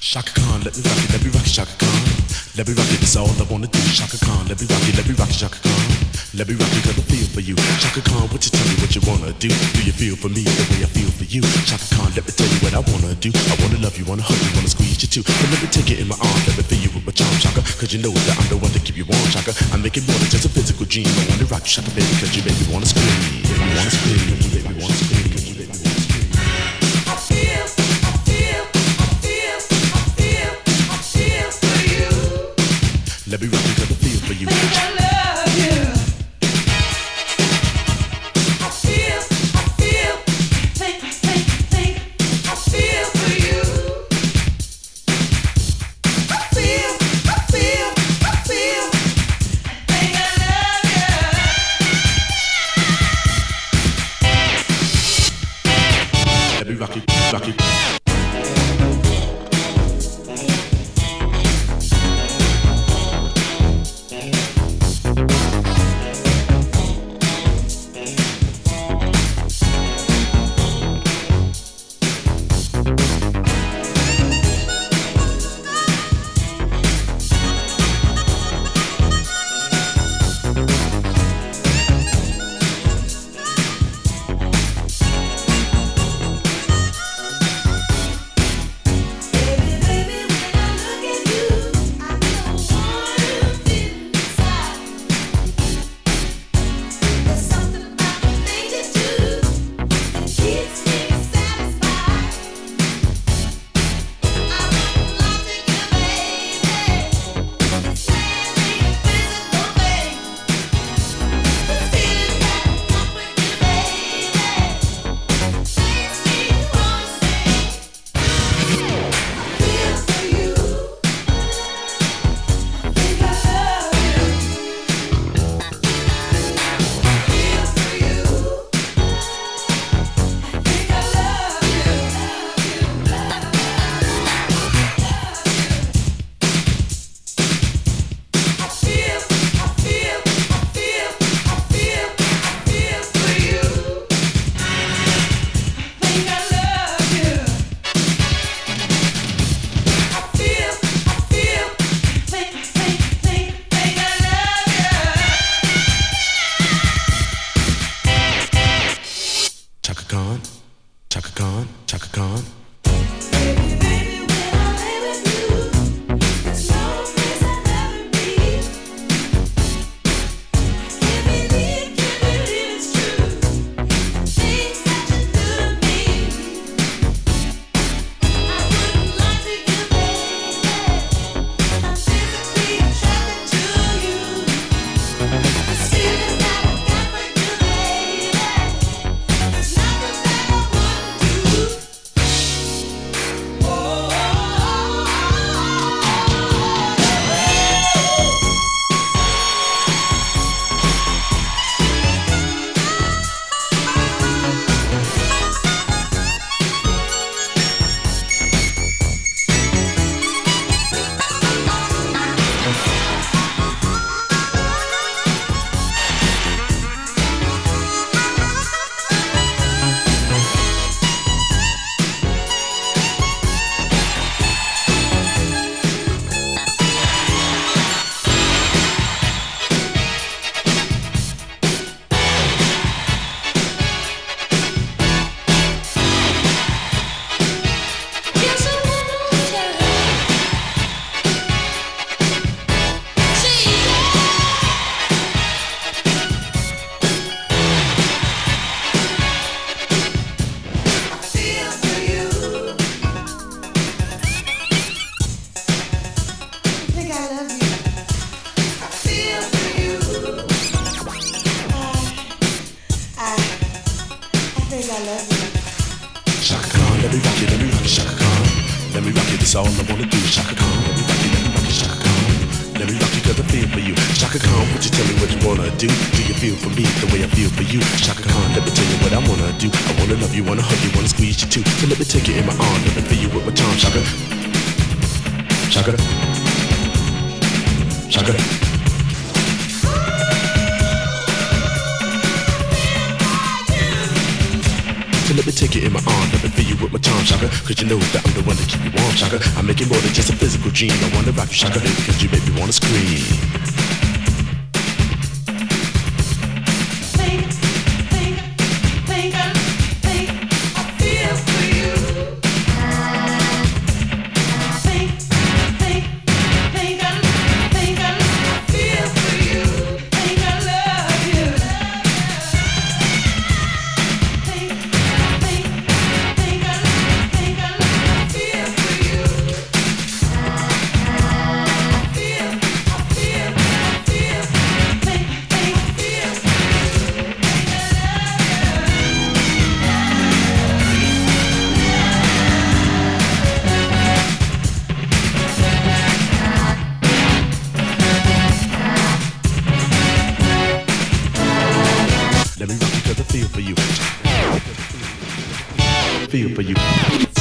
Shaka Khan, let me rock it, Shaka Khan. Let me rock it, that's all I wanna do. Shaka Khan, let me rock it, Shaka Khan. Let me rock it, cause I feel for you. Shaka Khan, what you tell me what you wanna do? Do you feel for me the way I feel for you? Shaka Khan, let me tell you what I wanna do. I wanna love you, wanna hug you, wanna squeeze you too. But let me take it in my arms, let me feel you with my charm, Shaka. Cause you know that I'm the one to keep you warm, Shaka. I make it more than just a physical dream. I wanna rock you, Shaka, baby, cause you make me wanna scream. You wanna scream, you make me wanna scream. Let me rock it, cause I feel for you. Think I love you. I feel, think, I feel for you. I feel, think I love you. Let me rock it. Chaka Khan. Shaka Khan, let me rock it, Shaka Khan. Let me rock it, that's all I wanna do. Shaka Khan, let me rock it, Shaka Khan. Let me rock it, cause I feel for you. Shaka Khan, would you tell me what you wanna do? Do you feel for me the way I feel for you? Shaka Khan, let me tell you what I wanna do. I wanna love you, wanna hug you, wanna squeeze you too. So let me take it in my arms, let me feel you with my charm. Shaka, Shaka, Shaka. So let me take you in my arm, let me feel you with my charm, Shaka. Cause you know that I'm the one to keep you warm, Shaka. I make it more than just a physical dream. I wanna rock you, Shaka, cause you make me wanna scream. Let me rock you cause I feel for you. Feel for you.